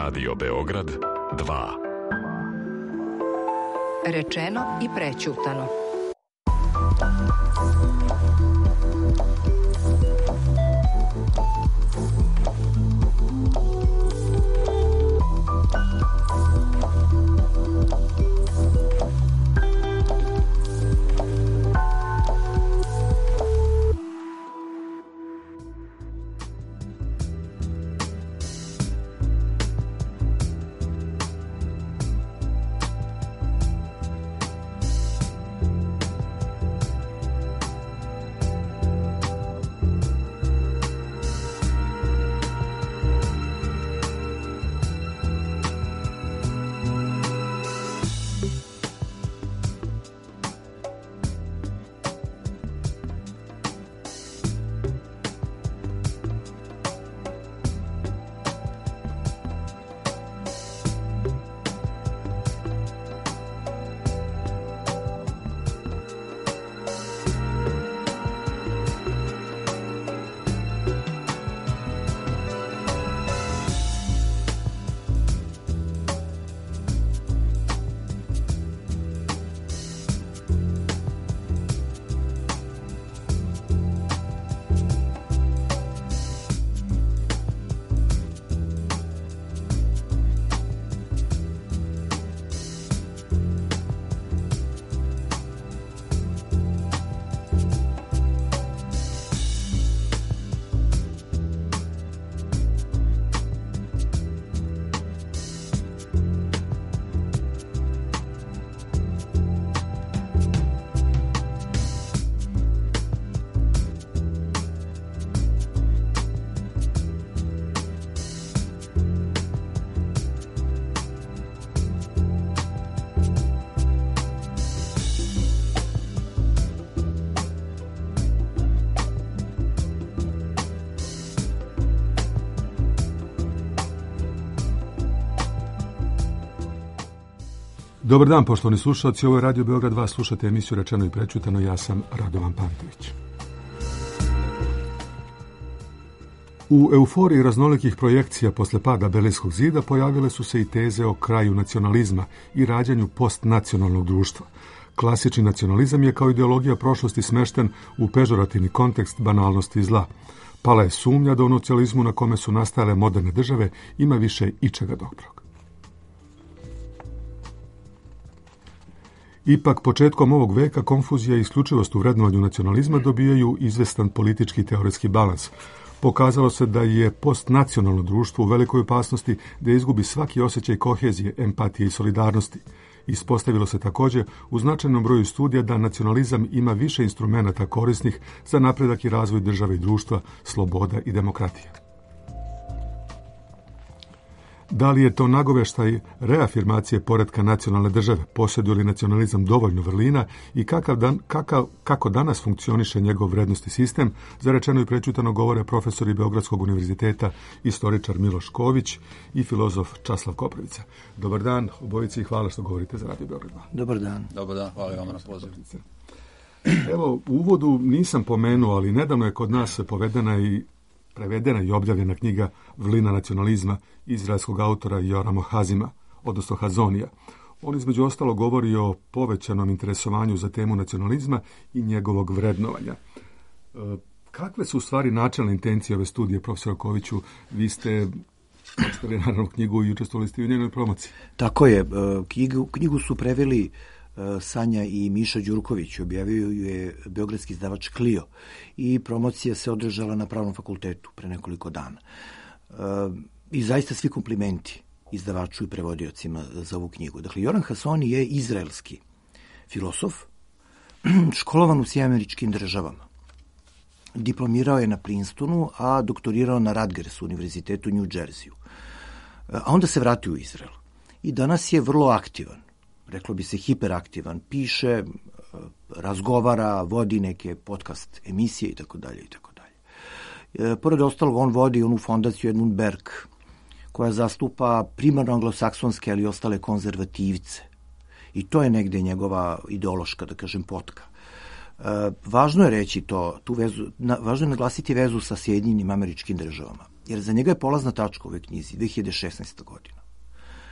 Radio Beograd 2. Rečeno i prećutano. Dobar dan, poštovani slušalci, ovo je Radio Beograd 2, slušate emisiju Rečeno i prećutano, ja sam Radovan Pantović. U euforiji raznolikih projekcija posle pada Berlinskog zida pojavile su se i teze o kraju nacionalizma i rađanju postnacionalnog društva. Klasični nacionalizam je kao ideologija prošlosti smešten u pežorativni kontekst banalnosti i zla. Pala je sumnja da u nacionalizmu na kome su nastajale moderne države ima više ičega dobrog. Ipak, početkom ovog veka konfuzija i isključivost u vrednovanju nacionalizma dobijaju izvestan politički teoretski balans. Pokazalo se da je postnacionalno društvo u velikoj opasnosti da izgubi svaki osjećaj kohezije, empatije i solidarnosti. Ispostavilo se također u značajnom broju studija da nacionalizam ima više instrumenata korisnih za napredak i razvoj države i društva, sloboda i demokratija. Da li je to nagoveštaj reafirmacije poretka nacionalne države, posjeduje li nacionalizam dovoljno vrlina i kako danas funkcioniše njegov vrednosti sistem, za Rečeno i prećutano govore profesori Beogradskog univerziteta, istoričar Miloš Ković i filozof Časlav Koprivica. Dobar dan, obojici, i hvala što govorite za Radio Beograd 2. Dobar dan. Dobar dan, hvala vam na pozivu. Evo, u uvodu nisam pomenuo, ali nedavno je kod nas prevedena i objavljena knjiga Vrlina nacionalizma izraelskog autora Jorama Hazima, odnosno Hazonija. On između ostalo govori o povećanom interesovanju za temu nacionalizma i njegovog vrednovanja. Kakve su u stvari načelne intencije ove studije, profesor Koviću? Vi ste postavili naravno knjigu i učestvovali ste u njenoj promociji. Tako je. Knjigu su preveli Sanja i Miša Đurković, objavio je beogradski izdavač Clio i promocija se održala na Pravnom fakultetu pre nekoliko dana. I zaista svi komplimenti izdavaču i prevodiocima za ovu knjigu. Dakle, Joram Hazoni je izraelski filosof, školovan u Sjedinjenim Državama. Diplomirao je na Princetonu, a doktorirao na Rutgersu univerzitetu u New Jerseyu. A onda se vratio u Izrael. I danas je vrlo aktivan. Reklo bi se hiperaktivan, piše, razgovara, vodi neke podcast emisije itd. Pored ostalog, on vodi onu fondaciju Edmund Berg, koja zastupa primarno anglosaksonske, ali i ostale konzervativce. I to je negde njegova ideološka, da kažem, potka. Važno je reći tu vezu, važno je naglasiti vezu sa Sjedinjenim Američkim Državama, jer za njega je polazna tačka u ovoj knjizi 2016. godina.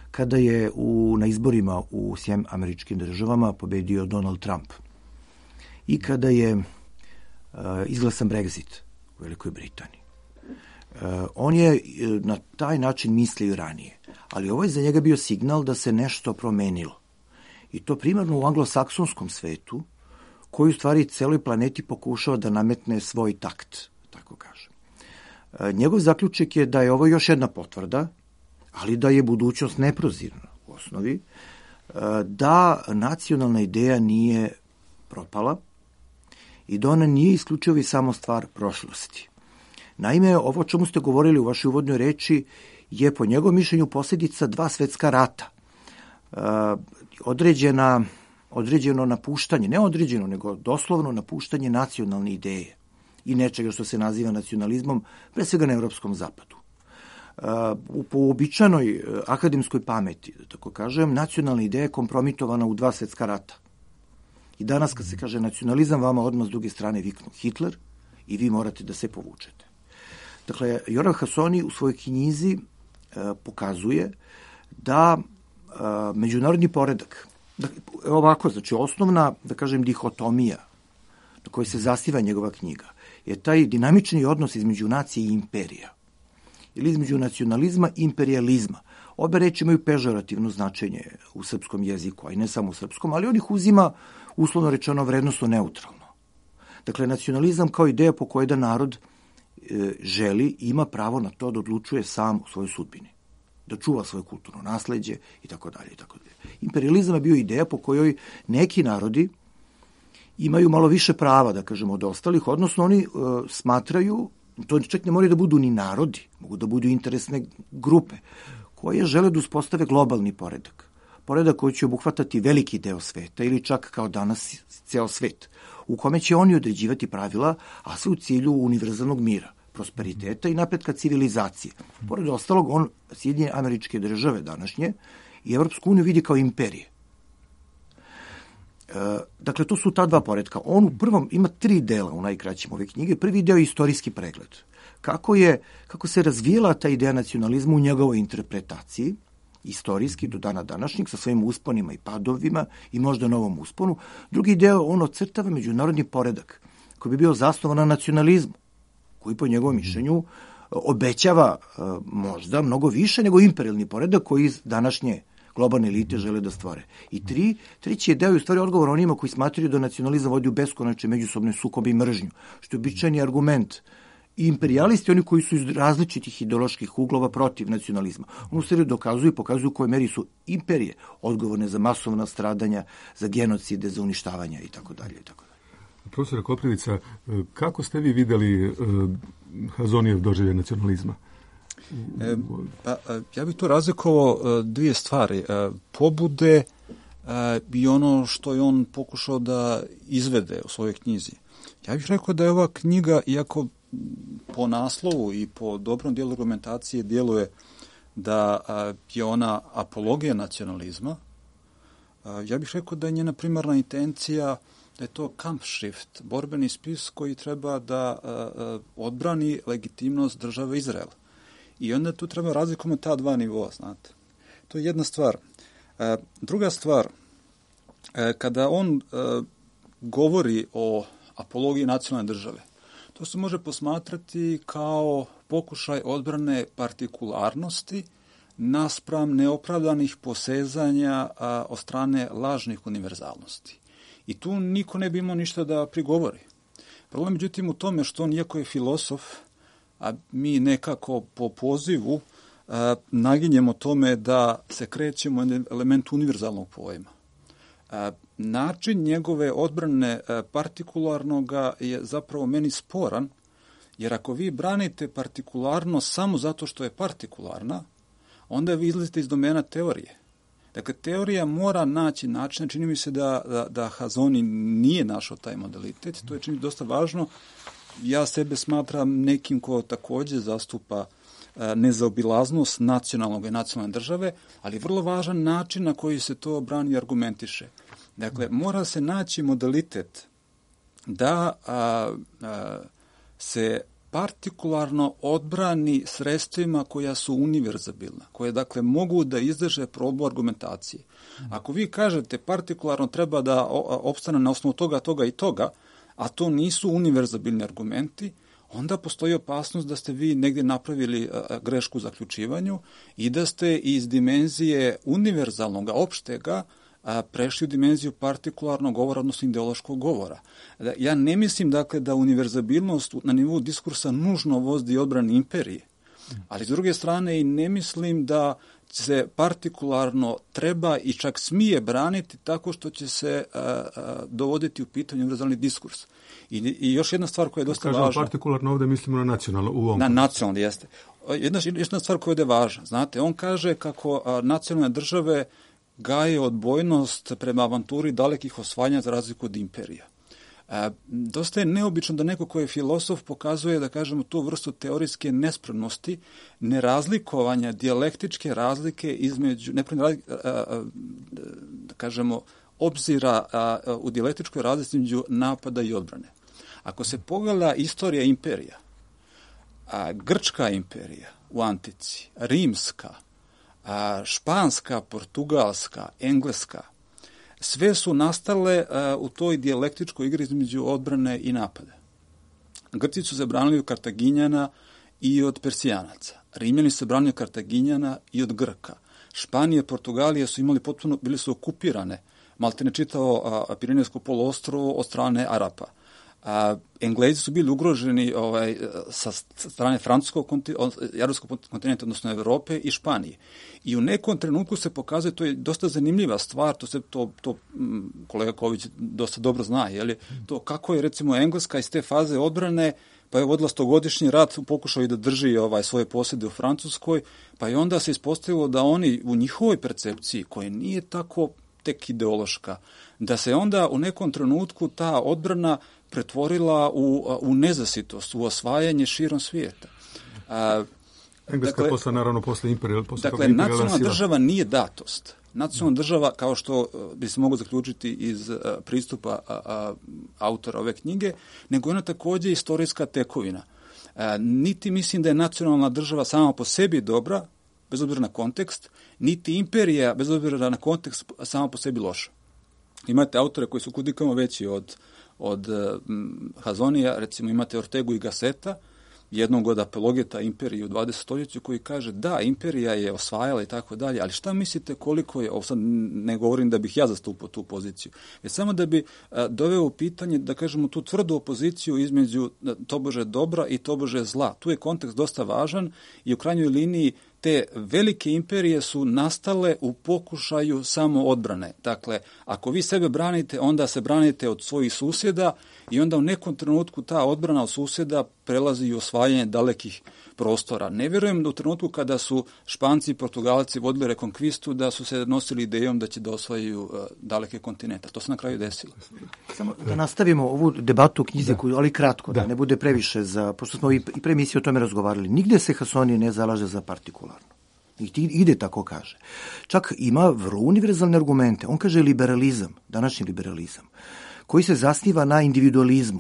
kada je na izborima u SAD pobedio Donald Trump i kada je izglasan Brexit u Velikoj Britaniji. On je na taj način mislio ranije, ali ovo je za njega bio signal da se nešto promenilo. I to primarno u anglosaksonskom svetu, koji u stvari celoj planeti pokušava da nametne svoj takt, tako kažem. Njegov zaključak je da je ovo još jedna potvrda, ali da je budućnost neprozirna u osnovi, da nacionalna ideja nije propala i da ona nije isključivo i samo stvar prošlosti. Naime, ovo o čemu ste govorili u vašoj uvodnoj reči je po njegovom mišljenju posljedica 2 svetska rata. Određeno napuštanje, ne određeno, nego doslovno napuštanje nacionalne ideje i nečega što se naziva nacionalizmom, pre svega na evropskom zapadu. Po uobičajenoj akademskoj pameti, da tako kažem, nacionalna ideja je kompromitovana u 2 svetska rata. I danas kad se kaže nacionalizam, vama odmah s druge strane viknu Hitler i vi morate da se povučete. Dakle, Joran Hasoni u svojoj knjizi pokazuje da međunarodni poredak, ovako, znači osnovna, da kažem, dihotomija na kojoj se zasniva njegova knjiga, je taj dinamični odnos između nacije i imperija. Ili između nacionalizma i imperializma. Obe reči imaju pežorativno značenje u srpskom jeziku, a i ne samo u srpskom, ali on ih uzima, uslovno rečeno, vrednostno neutralno. Dakle, nacionalizam kao ideja po kojoj da narod želi, ima pravo na to da odlučuje sam u svojoj sudbini, da čuva svoje kulturno nasleđe i tako dalje. Imperializam je bio ideja po kojoj neki narodi imaju malo više prava, da kažemo, od ostalih, odnosno oni smatraju, to čak ne moraju da budu ni narodi, mogu da budu interesne grupe, koje žele da uspostave globalni poredak. Poredak koji će obuhvatati veliki deo sveta ili čak kao danas ceo svet, u kome će oni određivati pravila, a sve u cilju univerzalnog mira, prosperiteta i napretka civilizacije. Pored ostalog, Sjedinjene Američke Države današnje i Evropsku uniju vidi kao imperije. Dakle, to su ta 2 poretka. On u prvom ima 3 dela u najkraćim ove knjige. Prvi deo je istorijski pregled. Kako se razvijela ta ideja nacionalizma u njegovoj interpretaciji, istorijski do dana današnjeg, sa svojim usponima i padovima i možda novom usponu. Drugi deo, on ocrtava međunarodni poredak koji bi bio zasnovan na nacionalizmu, koji po njegovom mišljenju obećava možda mnogo više nego imperijalni poredak koji današnje globalne elite žele da stvore. I treći je deo u stvari odgovor onima koji smatraju da nacionalizam vodi u beskonačne međusobne sukobe i mržnju, što je običajni argument. I imperijalisti, oni koji su iz različitih ideoloških uglova protiv nacionalizma, on u stvari dokazuju i pokazuju u kojoj meri su imperije odgovorne za masovna stradanja, za genocide, za uništavanja itd. Profesor Koprivica, kako ste vi videli Hasonijev doživljaj nacionalizma? Ja bih tu razlikovao 2 stvari. Pobude i ono što je on pokušao da izvede u svojoj knjizi. Ja bih rekao da je ova knjiga, iako po naslovu i po dobrom dijelu argumentacije djeluje da je ona apologija nacionalizma, ja bih rekao da je njena primarna intencija da je to Kampfschrift, borbeni spis koji treba da odbrani legitimnost države Izrael. I onda tu treba razlikovati ta 2 nivoa, znate. To je jedna stvar. Druga stvar, kada on govori o apologiji nacionalne države, to se može posmatrati kao pokušaj odbrane partikularnosti naspram neopravdanih posezanja od strane lažnih univerzalnosti. I tu niko ne bi imao ništa da prigovori. Problem međutim u tome što on, iako je filosof, a mi nekako po pozivu naginjemo tome da se krećemo na element univerzalnog pojma. Način njegove odbrane partikularnoga je zapravo meni sporan, jer ako vi branite partikularnost samo zato što je partikularna, onda vi izlazite iz domena teorije. Dakle, teorija mora naći način, čini mi se da Hasoni nije našao taj modalitet, to je čini dosta važno. Ja sebe smatram nekim ko također zastupa nezaobilaznost nacionalnog i nacionalne države, ali vrlo važan način na koji se to brani i argumentiše. Dakle, mora se naći modalitet da se partikularno odbrani sredstvima koja su univerzabilna, koje dakle mogu da izdrže probu argumentacije. Ako vi kažete partikularno treba da opstane na osnovu toga, toga i toga, a to nisu univerzabilni argumenti, onda postoji opasnost da ste vi negdje napravili grešku u zaključivanju i da ste iz dimenzije univerzalnog, opštega, prešli u dimenziju partikularnog govora, odnosno ideološkog govora. Ja ne mislim, dakle, da univerzabilnost na nivou diskursa nužno vodi odbrani imperije, ali s druge strane i ne mislim da se partikularno treba i čak smije braniti tako što će se dovoditi u pitanje univerzalni diskurs. I još jedna stvar koja je dosta važna. Kažemo partikularno, ovdje mislimo na nacionalno. Na nacionalno, jeste. Jedna stvar koja je ovdje važna. Znate, on kaže kako nacionalne države gaje odbojnost prema avanturi dalekih osvajanja za razliku od imperija. Dosta je neobično da neko ko je filosof pokazuje, da kažemo, tu vrstu teorijske nespremnosti, nerazlikovanja, dijalektičke razlike između, da kažemo, obzira u dijalektičkoj razlici između napada i odbrane. Ako se pogleda istorija imperija, Grčka imperija u antici, rimska, španska, portugalska, engleska, sve su nastale u toj dijalektičkoj igri između odbrane i napada. Grci su se branili od Kartaginjana i od Persijanaca. Rimljani su se branili od Kartaginjana i od Grka. Španija i Portugalija su imali bili su okupirane, maltene čitavo Pirinejsko poluostrvo od strane Arapa. Englezi su bili ugroženi sa strane Jadranskog kontinenta, odnosno Evrope i Španije. I u nekom trenutku se pokazuje, to je dosta zanimljiva stvar, to kolega Ković dosta dobro zna, to kako je recimo Engleska iz te faze odbrane, pa je vodila 100-godišnji rat, pokušao i da drži svoje posjede u Francuskoj, pa je onda se ispostavilo da oni u njihovoj percepciji, koja nije tako tek ideološka, da se onda u nekom trenutku ta odbrana pretvorila u nezasitost, u osvajanje širom svijeta. Engleska posle, naravno, posle imperija. Dakle, nacionalna država nije datost. Nacionalna država, kao što bi se moglo zaključiti iz pristupa autora ove knjige, nego je ona također istorijska tekovina. Niti mislim da je nacionalna država sama po sebi dobra, bez obzira na kontekst, niti imperija, bez obzira na kontekst, sama po sebi loša. Imate autore koji su kudikamo veći od Hazonija, recimo imate Ortegu i Gasseta, jednog od apologeta imperije u 20. stoljeću, koji kaže da, imperija je osvajala i tako dalje, ali šta mislite koliko je, sad ne govorim da bih ja zastupao tu poziciju, jer samo da bi doveo u pitanje, da kažemo, tu tvrdu opoziciju između tobože dobra i tobože zla. Tu je kontekst dosta važan i u krajnjoj liniji te velike imperije su nastale u pokušaju samo odbrane. Dakle, ako vi sebe branite, onda se branite od svojih susjeda i onda u nekom trenutku ta odbrana od susjeda prelazi u osvajanje dalekih prostora. Ne vjerujem da u trenutku kada su Španci i Portugalci vodili rekonkvistu da su se nosili idejom da će da osvajaju daleke kontinente. To se na kraju desilo. Samo da nastavimo ovu debatu u knjizi, ali kratko, da ne bude previše, pošto smo i pre emisije o tome razgovarali. Nigde se Hasoni ne zalaže za partikularno. Ide tako kaže. Čak ima vrlo univerzalne argumente. On kaže liberalizam, današnji liberalizam, koji se zasniva na individualizmu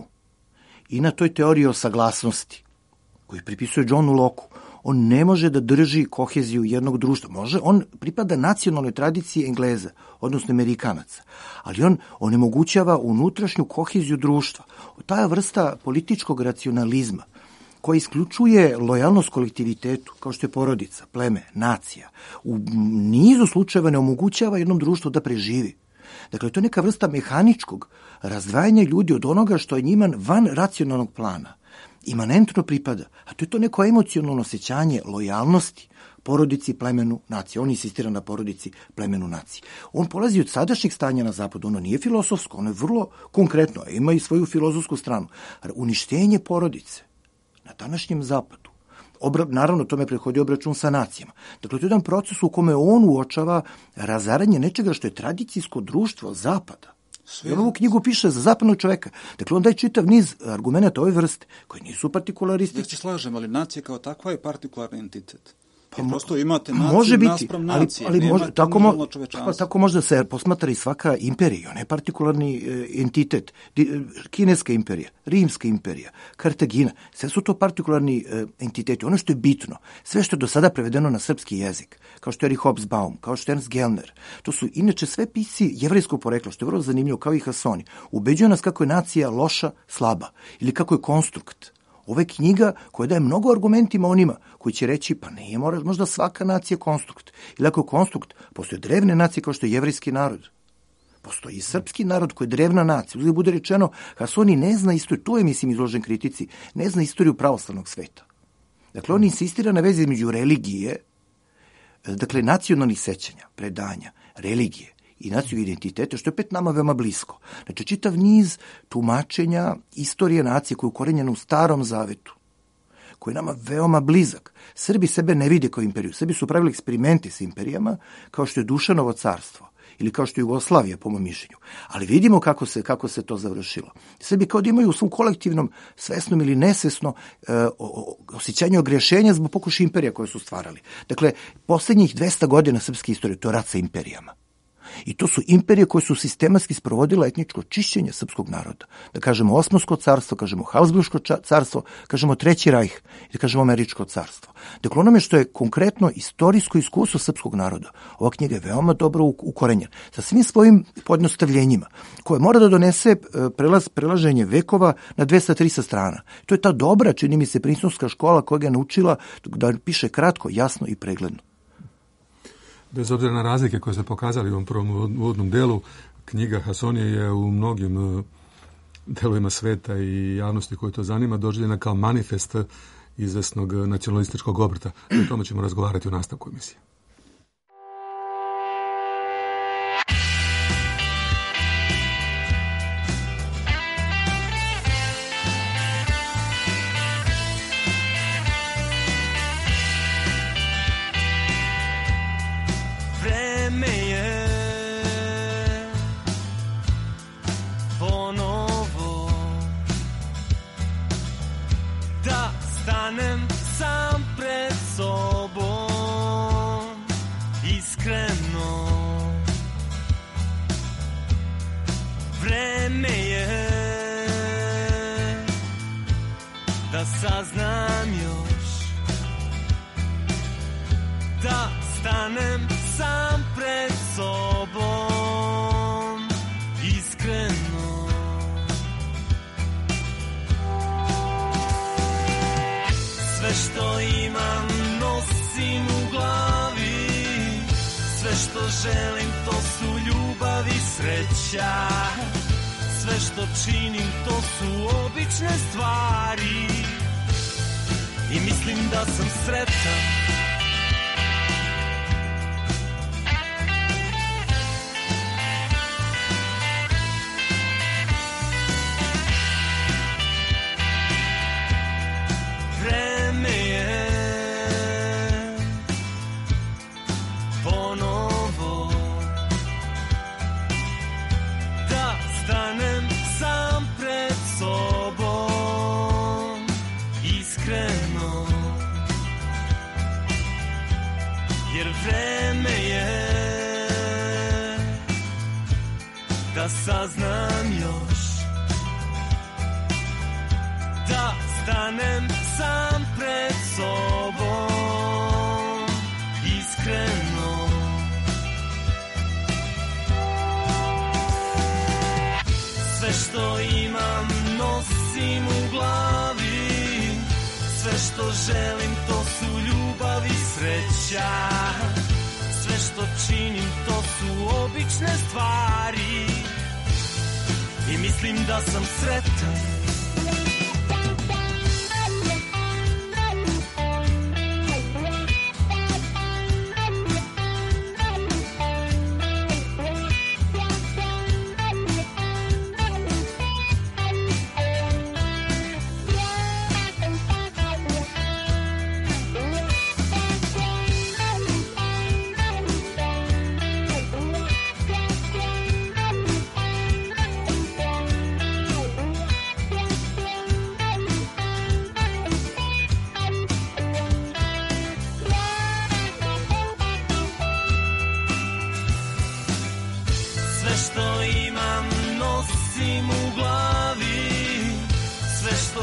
i na toj teoriji o saglasnosti, koji pripisuje Johnu Locku. On ne može da drži koheziju jednog društva. Može, on pripada nacionalnoj tradiciji Engleza, odnosno Amerikanaca, ali on onemogućava unutrašnju koheziju društva. Ta vrsta političkog racionalizma koja isključuje lojalnost kolektivitetu, kao što je porodica, pleme, nacija, u nizu slučajeva ne omogućava jednom društvu da preživi. Dakle, to je neka vrsta mehaničkog razdvajanja ljudi od onoga što je njima van racionalnog plana imanentno pripada, a to je to neko emocionalno osjećanje lojalnosti porodici, plemenu, naciji. On insistira na porodici, plemenu, naciji. On polazi od sadašnjih stanja na zapadu, ono nije filosofsko, ono je vrlo konkretno, ima i svoju filozofsku stranu. Uništenje porodice na današnjem zapadu, naravno tome prethodi obračun sa nacijama. Dakle, to je jedan proces u kome on uočava razaranje nečega što je tradicijsko društvo zapada. Jer ovu knjigu piše za zapadnog čoveka. Dakle, on daje čitav niz argumenta ove vrste, koji nisu partikularistični. Ja se slažem, ali nacija kao takva je partikularni entitet. Prosto imate naciju može biti, naspram nacije, ali može, tako može da se posmatra i svaka imperija, ne partikularni entitet. Kineska imperija, Rimska imperija, Kartagina, sve su to partikularni entiteti. Ono što je bitno, sve što je do sada prevedeno na srpski jezik, kao što je Erich Hobsbawm, kao što je Ernst Gellner, to su inače sve pisci jevrejskog porekla, što je vrlo zanimljivo, kao i Hasoni. Ubeđuju nas kako je nacija loša, slaba, ili kako je konstrukt. Ovo je knjiga koja daje mnogo argumentima onima koji će reći pa nije možda svaka nacija konstrukt. Ili ako je konstrukt, postoje drevne nacije kao što je jevrejski narod. Postoji i srpski narod koji je drevna nacija. Uzgled bude rečeno, Hasoni ne zna istoriju, to je mislim izložen kritici, ne zna istoriju pravoslavnog sveta. Dakle, on insistira na vezi između religije, dakle, nacionalnih sećanja, predanja, religije i nacionalnog identiteta, što je opet nama veoma blisko. Znači, čitav niz tumačenja istorije nacije koja je ukorenjena u Starom Zavetu, koji je nama veoma blizak. Srbi sebe ne vide kao imperiju. Srbi su pravili eksperimente sa imperijama, kao što je Dušanovo carstvo ili kao što je Jugoslavija, po mom mišljenju. Ali vidimo kako se to završilo. Srbi kao da imaju u svom kolektivnom, svesnom ili nesvesno, osjećanje ogrešenja zbog pokušaja imperija koje su stvarali. Dakle, posljednjih 200 godina srpske istorije, to je rat sa imperijama. I to su imperije koje su sistematski sprovodile etničko čišćenje srpskog naroda. Da kažemo Osmansko carstvo, kažemo Habsburško carstvo, kažemo Treći rajh i da kažemo Američko carstvo. Dakle, onome što je konkretno istorijsko iskustvo srpskog naroda, ova knjiga je veoma dobro ukorenjena, sa svim svojim pojednostavljenjima, koje mora da donese prelaženje vekova na 200-300 strana. To je ta dobra, čini mi se, Prinstonska škola koja ga je naučila da piše kratko, jasno i pregledno. Bez obzira na razlike koje se pokazali u ovom prvom uvodnom delu, knjiga Hasonije je u mnogim delovima sveta i javnosti koje to zanima doživljena kao manifest izvesnog nacionalističkog obrta. O tome ćemo razgovarati u nastavku emisije. Saznam još da stanem sam pred sobom iskreno. Sve što imam nosim u glavi, sve što želim to su ljubav i sreća, sve što činim to su obične stvari. I mislim da sam sretan. Vreme je ponovo da stanem sam pred sobom iskreno. Jer vreme je da saznam još da stanem sam pred sobom iskreno. Sve što imam nosim u glavi, sve što želim to su ljubav i sreća, sve što činim to su obične stvari. I mislim da sam sretan.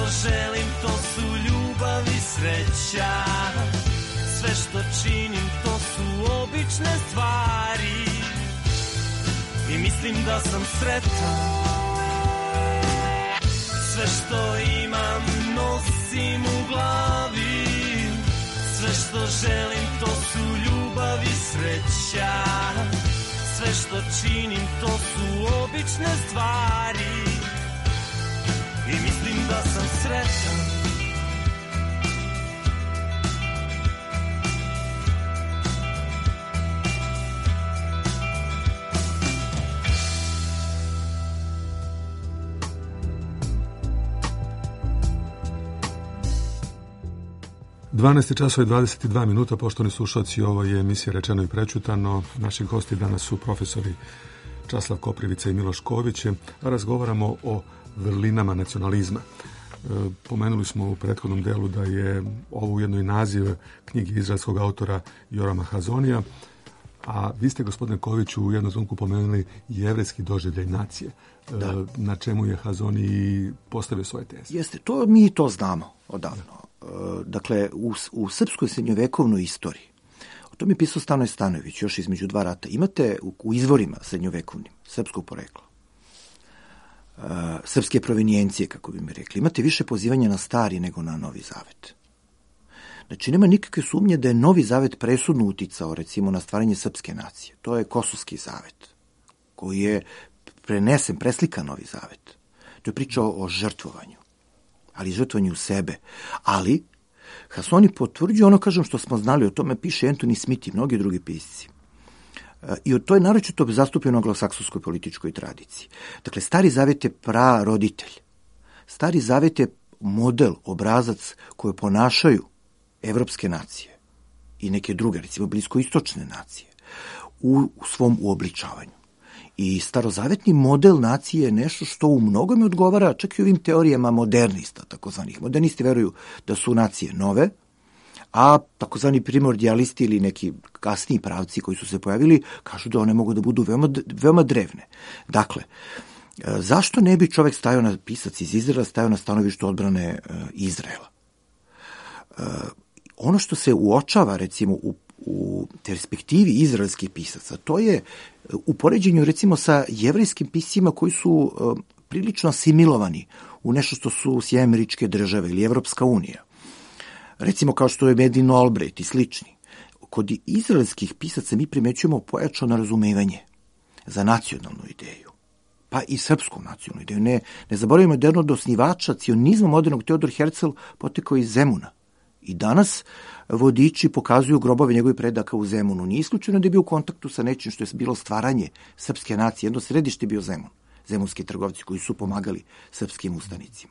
želim to su ljubav i sreća. Sve što činim to su obične stvari i mislim da sam sretan. Sve što imam nosim u glavi, sve što želim to su ljubav i sreća. Sve što činim to su obične stvari i mislim da sam sretan. Dvanaest časova i 22 minuta, poštovani slušalci, ovo je emisija Rečeno i prećutano. Naši gosti danas su profesori Časlav Koprivica i Miloš Ković. Razgovaramo o vrlinama nacionalizma. Pomenuli smo u prethodnom delu da je ovo ujedno i naziv knjige izraelskog autora Jorama Hazonija, a vi ste, gospodine Koviću, u jednom trenutku pomenuli jevrejski doživljaj nacije. Da. Na čemu je Hazoni postavio svoje teze? Jeste, mi to znamo odavno. Dakle, u srpskoj srednjovekovnoj istoriji, o tome je pisao Stanoj Stanojević još između dva rata, imate u izvorima srednjovekovnim srpskog porekla, srpske provenijencije, kako bi mi rekli, imate više pozivanja na Stari nego na Novi Zavet. Znači, nema nikakve sumnje da je Novi Zavet presudno uticao, recimo, na stvaranje srpske nacije. To je Kosovski zavet, koji je prenesen, preslikan Novi Zavet. To je priča o žrtvovanju, ali žrtvovanju sebe. Ali Hasoni potvrđuje ono, kažem, što smo znali, o tome piše Anthony Smith i mnogi drugi pisci. I to je naročito zastupljeno u anglosaksonskoj političkoj tradiciji. Dakle, Stari Zavet je praroditelj. Stari Zavet je model, obrazac koje ponašaju evropske nacije i neke druge, recimo bliskoistočne nacije, u svom uobličavanju. I starozavetni model nacije je nešto što u mnogome odgovara čak i ovim teorijama modernista, takozvanih. Modernisti veruju da su nacije nove, a takozvani primordialisti ili neki kasniji pravci koji su se pojavili kažu da one mogu da budu veoma drevne. Dakle, zašto ne bi čovek stajao pisac iz Izraela, stajao na stanovištu odbrane Izraela? Ono što se uočava, recimo, u perspektivi izraelskih pisaca, to je u poređenju, recimo, sa jevrejskim piscima koji su prilično asimilovani u nešto što su Sjedinjene Američke Države ili Evropska unija. Recimo, kao što je Medlin Albright i slični. Kod izraelskih pisaca mi primećujemo pojačano razumevanje za nacionalnu ideju, pa i srpsku nacionalnu ideju. Ne zaboravimo da je od osnivača cionizma modernog Teodor Herzl potekao iz Zemuna. I danas vodiči pokazuju grobove njegovih predaka u Zemunu. Nije isključeno da je bio u kontaktu sa nečim što je bilo stvaranje srpske nacije. Jedno središte je bio Zemun. Zemunski trgovci koji su pomagali srpskim ustanicima.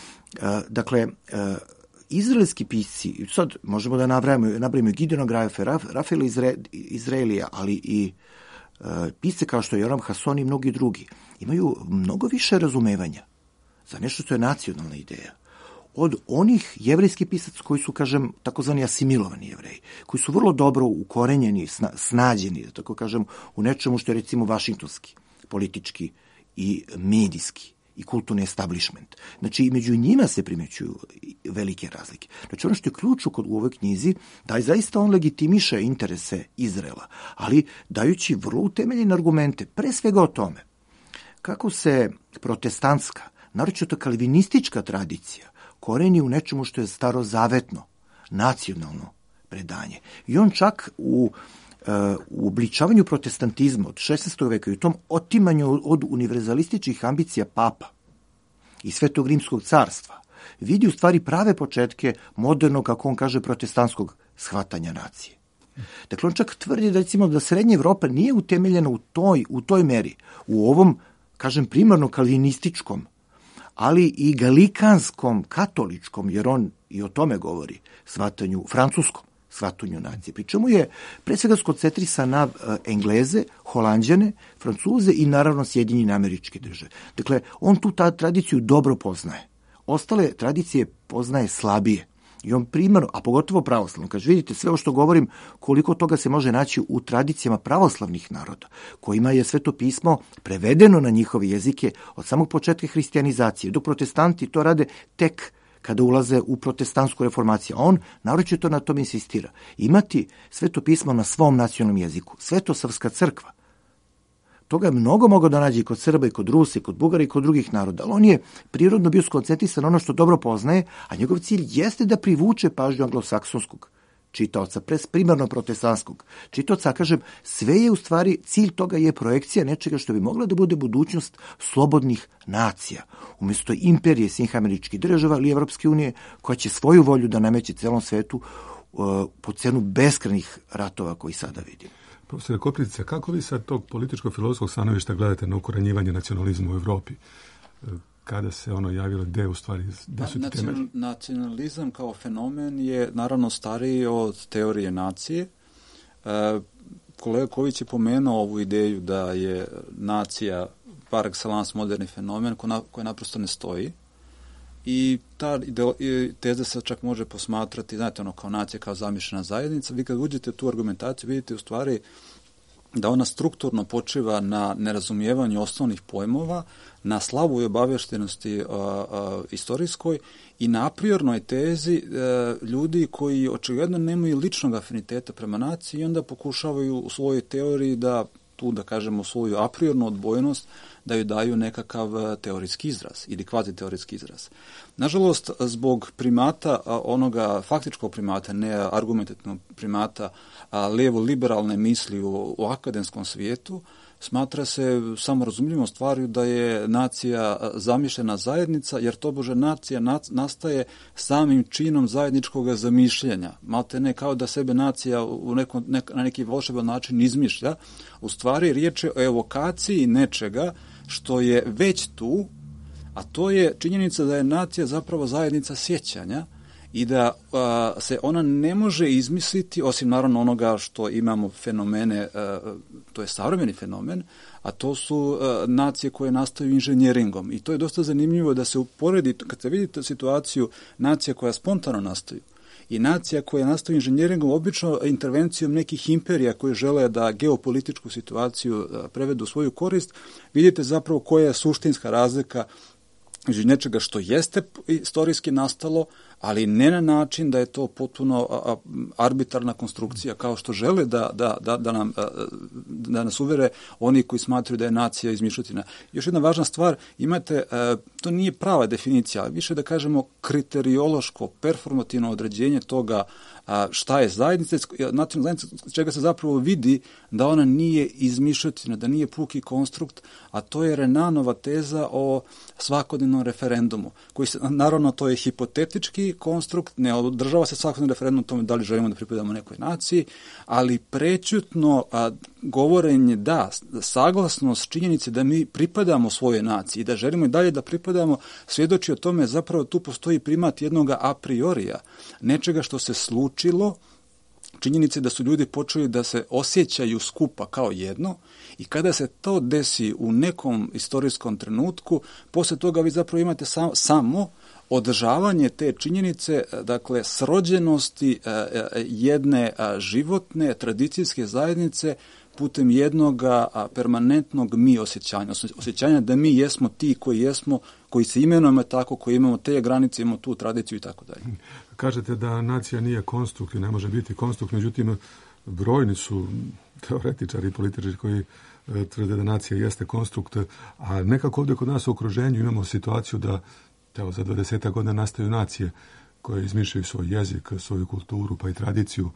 Dakle, izraelski pisci, sad možemo da nabrajemo Gideona Graefa, Rafaela Izraelija, ali i pisce kao što je Joram Hason i mnogi drugi, imaju mnogo više razumevanja za nešto što je nacionalna ideja od onih jevrejskih pisaca koji su, kažem, takozvani asimilovani jevreji, koji su vrlo dobro ukorenjeni, snađeni, da tako kažem, u nečemu što je, recimo, vašingtonski, politički i medijski i kulturni establishment. Znači, i među njima se primećuju velike razlike. Znači, ono što je ključ u ovoj knjizi, da je zaista on legitimiše interese Izraela, ali dajući vrlo utemeljene argumente, pre svega o tome, kako se protestantska, naročito kalvinistička tradicija, koreni u nečemu što je starozavetno, nacionalno predanje. I on čak u obličavanju protestantizma od 16. veka i u tom otimanju od univerzalističkih ambicija papa i Svetog Rimskog carstva vidi u stvari prave početke modernog, kako on kaže, protestantskog shvatanja nacije. Dakle, on čak tvrdi da, recimo, da Srednja Evropa nije utemeljena u toj meri, u ovom, kažem, primarno kalvinističkom, ali i galikanskom, katoličkom, jer on i o tome govori, shvatanju, francuskom shvatanju nacije. Pri čemu je pre svega skoncentrisan na Engleze, Holanđane, Francuze i naravno Sjedinjene Američke Države. Dakle, on tu tradiciju dobro poznaje. Ostale tradicije poznaje slabije. I on primarno, a pogotovo pravoslavno, kaže, vidite, sve ovo što govorim, koliko toga se može naći u tradicijama pravoslavnih naroda, kojima je Sveto pismo prevedeno na njihove jezike od samog početka hrišćanizacije, dok protestanti to rade tek kada ulaze u protestantsku reformaciju. A on naročito na tom insistira. Imati Sveto pismo na svom nacionalnom jeziku. Svetosavska crkva. Toga je mnogo mogao da nađe i kod Srba, i kod Rusa, i kod Bugara, i kod drugih naroda. Ali on je prirodno bio skoncentrisan na ono što dobro poznaje, a njegov cilj jeste da privuče pažnju anglosaksonskog čitaoca, primarno protestantskog čitaoca. Kažem, sve je u stvari, cilj toga je projekcija nečega što bi mogla da bude budućnost slobodnih nacija. Umjesto imperije Sjedinjenih Američkih Država ili Evropske unije, koja će svoju volju da nameće celom svetu po cenu beskrajnih ratova koji sada vidimo. Profesore Koprivica, kako vi sad tog političko-filozofskog stanovišta gledate na ukorenjivanje nacionalizma u Evropi? Kada se ono javilo, gde u stvari, gde su ti temelji? Nacionalizam kao fenomen je naravno stariji od teorije nacije. Kolega Ković je pomenuo ovu ideju da je nacija par excellence moderni fenomen koji naprosto ne stoji. I ta teza se čak može posmatrati, znate, ono kao nacija, kao zamišljena zajednica. Vi kad uđete u tu argumentaciju, vidite u stvari da ona strukturno počiva na nerazumijevanju osnovnih pojmova, na slaboj obavještenosti istorijskoj i na apriornoj tezi ljudi koji očigledno nemaju ličnog afiniteta prema naciji i onda pokušavaju u svojoj teoriji da tu, da kažemo, svoju apriornu odbojnost da ju daju nekakav teorijski izraz ili kvaziteorijski izraz. Nažalost, zbog primata, onoga faktičkog primata, ne argumentativnog primata, lijevo-liberalne misli u akademskom svijetu, smatra se samorazumljivom stvarju da je nacija zamišljena zajednica, jer tobože nacija nastaje samim činom zajedničkog zamišljenja. Malte ne kao da sebe nacija na neki volšeban način izmišlja. U stvari riječ je o evokaciji nečega što je već tu, a to je činjenica da je nacija zapravo zajednica sjećanja i da se ona ne može izmisliti, osim naravno onoga što imamo fenomene, to je savremeni fenomen, a to su nacije koje nastaju inženjeringom. I to je dosta zanimljivo da se uporedi, kad se vidite situaciju nacija koja spontano nastaju i nacija koja nastaju inženjeringom, obično intervencijom nekih imperija koji žele da geopolitičku situaciju prevedu u svoju korist, vidite zapravo koja je suštinska razlika između nečega što jeste istorijski nastalo, ali ne na način da je to potpuno arbitrarna konstrukcija, kao što žele da nas uvere oni koji smatraju da je nacija izmišljotina. Još jedna važna stvar, imate, to nije prava definicija, ali više da kažemo kriteriološko, performativno određenje toga šta je zajednica, nacionalna zajednica, čega se zapravo vidi da ona nije izmišljotina, da nije puki konstrukt, a to je Renanova teza o svakodnevnom referendumu, koji se, naravno, to je hipotetički konstrukt, ne održava se svakodnevno referendum o tome da li želimo da pripadamo nekoj naciji, ali prećutno govorenje da, saglasnost činjenice da mi pripadamo svojoj naciji i da želimo i dalje da pripadamo, svjedoči o tome zapravo tu postoji primat jednog a priorija, nečega što se slučilo, činjenice da su ljudi počeli da se osjećaju skupa kao jedno i kada se to desi u nekom istorijskom trenutku, posle toga vi zapravo imate samo održavanje te činjenice, dakle srođenosti jedne životne tradicijske zajednice putem jednog permanentnog mi osjećanja da mi jesmo ti koji jesmo, koji se imenujemo tako, koji imamo te granice, imamo tu tradiciju i tako dalje. Kažete da nacija nije konstrukt i ne može biti konstrukt, međutim brojni su teoretičari i političari koji tvrde da nacija jeste konstrukt, a nekako ovdje kod nas u okruženju imamo situaciju da za 20 godina nastaju nacije koje izmišljaju svoj jezik, svoju kulturu pa i tradiciju,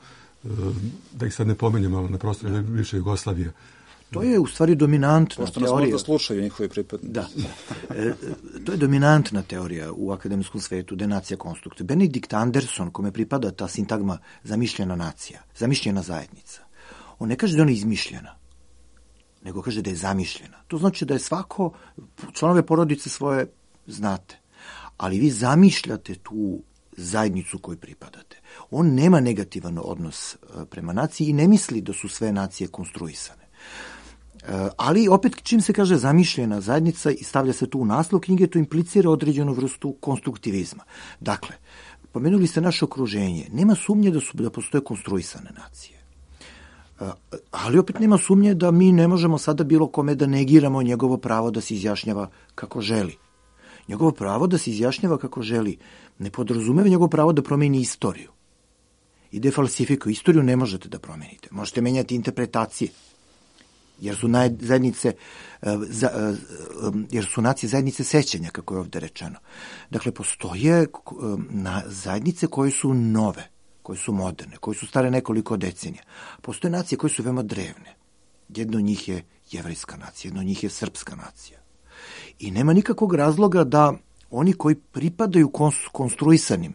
da ih sad ne pominjem, ali na prostoru više Jugoslavije. To je u stvari dominantna teorija. Pošto nas možda slušaju njihovi pripadnici. Da. To je dominantna teorija u akademskom svetu, da je nacija konstrukt. Benedikt Anderson, kome pripada ta sintagma zamišljena nacija, zamišljena zajednica, on ne kaže da je ona izmišljena, nego kaže da je zamišljena. To znači da je svako, članove porodice svoje znate, ali vi zamišljate tu zajednicu kojoj pripadate. On nema negativan odnos prema naciji i ne misli da su sve nacije konstruisane. Ali opet čim se kaže zamišljena zajednica i stavlja se tu u naslov knjige, to implicira određenu vrstu konstruktivizma. Dakle, Pomenuli ste naše okruženje. Nema sumnje da postoje konstruisane nacije. Ali opet nema sumnje da mi ne možemo sada bilo kome da negiramo njegovo pravo da se izjašnjava kako želi. Njegovo pravo da se izjašnjava kako želi ne podrazumeva njegovo pravo da promeni istoriju i da je falsifikuje. Istoriju ne možete da promenite. Možete menjati interpretacije, jer su nacije zajednice sećanja, kako je ovde rečeno. Dakle, postoje zajednice koje su nove, koje su moderne, koje su stare nekoliko decenija. Postoje nacije koje su veoma drevne. Jedna od njih je jevrejska nacija, jedna od njih je srpska nacija. I nema nikakvog razloga da oni koji pripadaju konstruisanim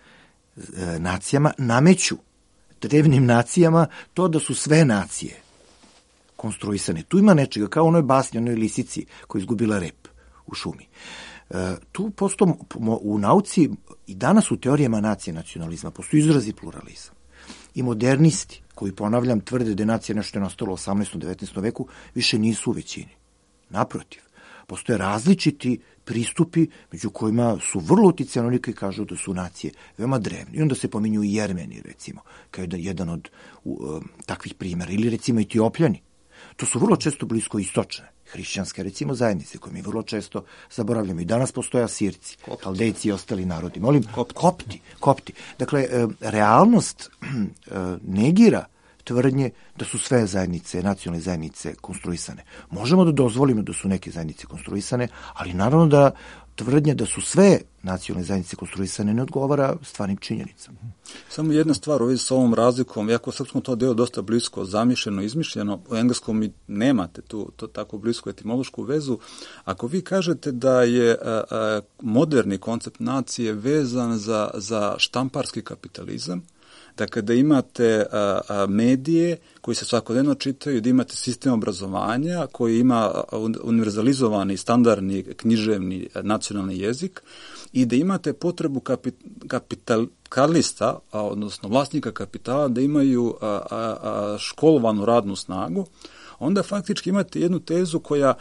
nacijama nameću drevnim nacijama to da su sve nacije konstruisane. Tu ima nečega, kao onoj basni, onoj lisici koja je izgubila rep u šumi. Tu postoji u nauci i danas u teorijama nacije nacionalizma postoji izrazi pluralizam. I modernisti, koji, ponavljam, tvrde da je nacija nešto je nastalo u 18. 19. veku, više nisu u većini. Naprotiv, postoje različiti pristupi među kojima su vrlo uticajni oni koji kažu da su nacije veoma drevne. I onda se pominju i Jermeni, recimo, kao jedan od takvih primjera. Ili, recimo, Etiopljani. To su vrlo često blisko istočne, hrišćanske, recimo, zajednice, koje mi vrlo često zaboravljamo. I danas postoje Asirci, Kaldejci i ostali narodi. Kopti. Dakle, realnost negira tvrdnje da su sve zajednice, nacionalne zajednice konstruisane. Možemo da dozvolimo da su neke zajednice konstruisane, ali naravno da tvrdnja da su sve nacionalne zajednice konstruisane ne odgovara stvarnim činjenicama. Samo jedna stvar u vezi sa ovom razlikom, jako u srpskom to deo dosta blisko zamišljeno, izmišljeno, u engleskom i nemate to tako blisko etimološku vezu. Ako vi kažete da je moderni koncept nacije vezan za štamparski kapitalizam, dakle da imate medije koji se svakodnevno čitaju, da imate sistem obrazovanja koji ima univerzalizovani, standardni, književni, nacionalni jezik i da imate potrebu kapitalista, odnosno vlasnika kapitala, da imaju školovanu radnu snagu, onda faktički imate jednu tezu koja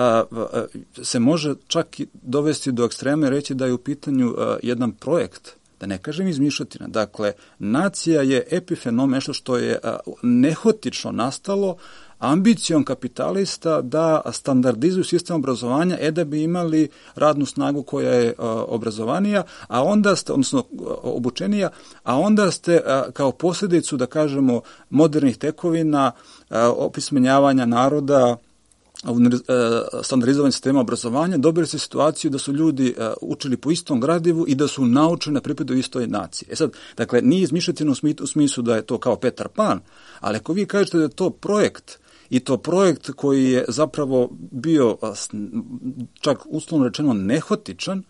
se može čak i dovesti do ekstrema i reći da je u pitanju jedan projekt, da ne kažem izmišljotina. Dakle, nacija je epifenom, nešto što je nehotično nastalo ambicijom kapitalista da standardizuju sistem obrazovanja, da bi imali radnu snagu koja je obrazovanija, a onda ste, odnosno obučenija, a onda ste kao posljedicu, da kažemo, modernih tekovina, opismenjavanja naroda, standardizovanje sistema obrazovanja, dobili se situaciju da su ljudi učili po istom gradivu i da su naučeni da pripadaju istoj naciji. Sad, dakle, nije izmišljeno u smislu da je to kao Petar Pan, ali ako vi kažete da je to projekt, i to projekt koji je zapravo bio čak uslovno rečeno nehotičan,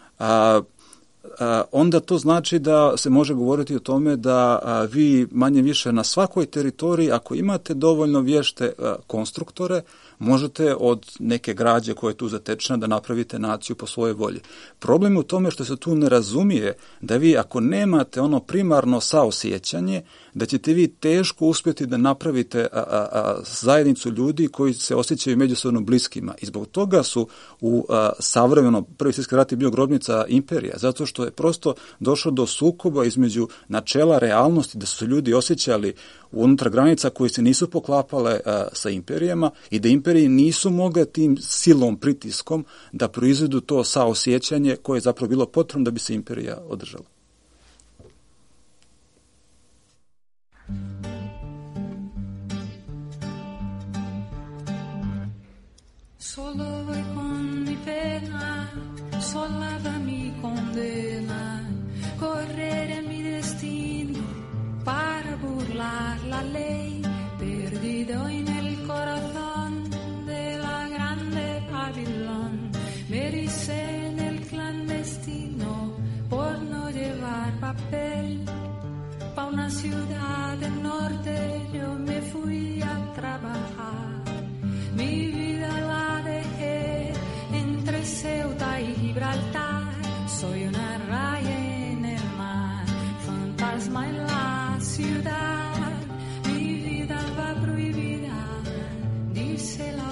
onda to znači da se može govoriti o tome da vi manje više na svakoj teritoriji, ako imate dovoljno vješte konstruktore, možete od neke građe koja je tu zatečena da napravite naciju po svojoj volji. Problem je u tome što se tu ne razumije da vi ako nemate ono primarno saosjećanje, da ćete vi teško uspjeti da napravite zajednicu ljudi koji se osjećaju međusobno bliskima. I zbog toga su u savremeno, Prvi svjetski rat je bio grobnica imperija, zato što je prosto došlo do sukoba između načela realnosti, da su ljudi osjećali unutar granica koje se nisu poklapale sa imperijama i da imperije nisu mogle tim silom, pritiskom da proizvedu to saosjećanje koje je zapravo bilo potrebno da bi se imperija održala. Solo voy con mi pena, sola mi condena, correre mi destino para burlar la ley, perdido en el corazón de la grande Babilón, me ericé en el clandestino por no llevar papel, pa una ciudad del norte yo me fui a trabajar, mi vida la dejé entre Ceuta y Gibraltar, soy una raya en el mar, fantasma en la ciudad, mi vida va prohibida, dice la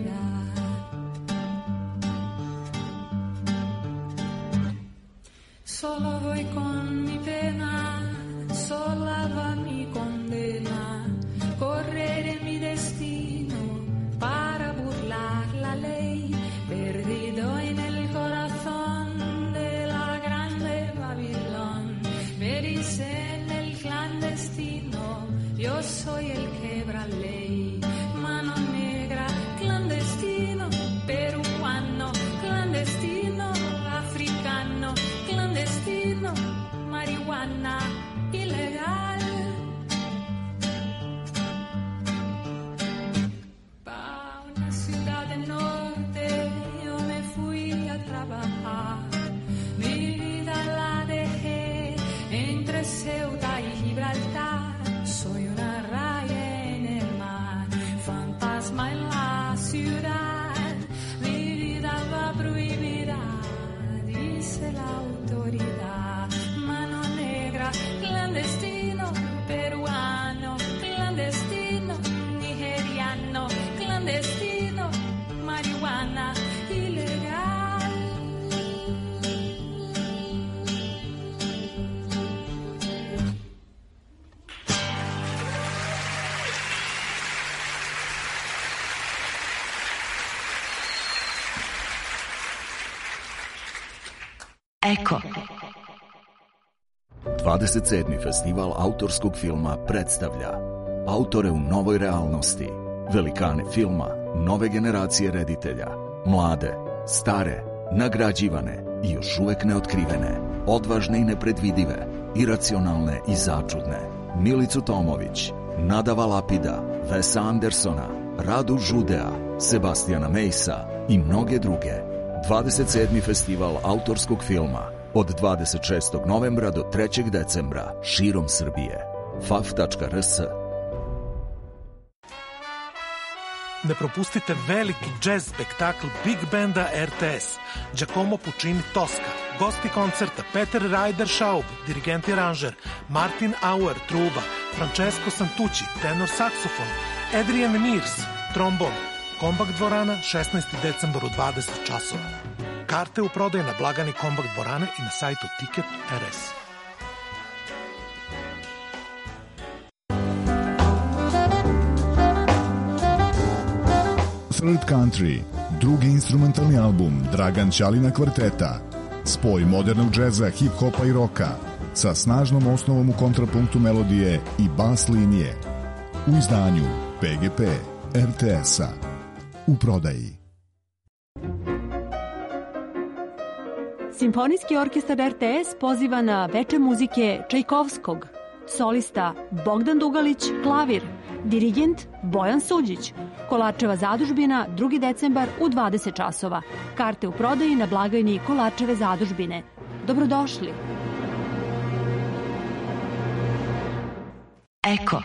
autoridad. solo voy con mi pena, sola va mi condena, correré mi destino para burlar la ley, perdido en el corazón de la grande Babilón, me dicen el clandestino, yo soy el quebra ley, mano negra, clandestino, peruano, clandestino, africano, clandestino, marihuana, ilegal. Pa' una ciudad del norte yo me fui a trabajar, mi vida la dejé entre Ceuta y Gibraltar, soy una raya en el mar, fantasma en la ciudad, mi vida va prohibida, dice la autoridad, mano negra, clandestino, peruano, clandestino, nigeriano, clandestino, marihuana, ilegal. Eko. 27. festival autorskog filma predstavlja autore u novoj realnosti, velikane filma, nove generacije reditelja, mlade, stare, nagrađivane i još uvek neotkrivene, odvažne i nepredvidive, iracionalne i začudne. Milicu Tomović, Nadava Lapida, Wesa Andersona, Radu Žudea, Sebastijana Mejsa i mnoge druge. 27. festival autorskog filma od 26. novembra do 3. decembra širom Srbije. faf.rs. Ne propustite veliki džez spektakl Big Banda RTS, Giacomo Puccini Tosca, gosti koncerta Peter Ryder Schaub, dirigent i aranžer, Martin Auer, truba, Francesco Santucci, tenor saksofon, Adrian Mears, trombon, Kombakt dvorana, 16. decembar u 20 časova. Karte u prodaju na blagani Kombakt dvorane i na sajtu Ticket.rs. Third Country, drugi instrumentalni album Dragan Ćalina kvarteta. Spoj modernog džeza, hip-hopa i roka sa snažnom osnovom u kontrapunktu melodije i bas linije. U izdanju PGP RTS-a. U prodaji. Simfonijski orkestar RTS poziva na veče muzike Čajkovskog. Solista Bogdan Dugalić, klavir. Dirigent Bojan Suđić. Kolarčeva zadužbina, 2. decembar u 20 časova. Karte u prodaji na blagajni Kolarčeve zadužbine. Dobrodošli. Eko.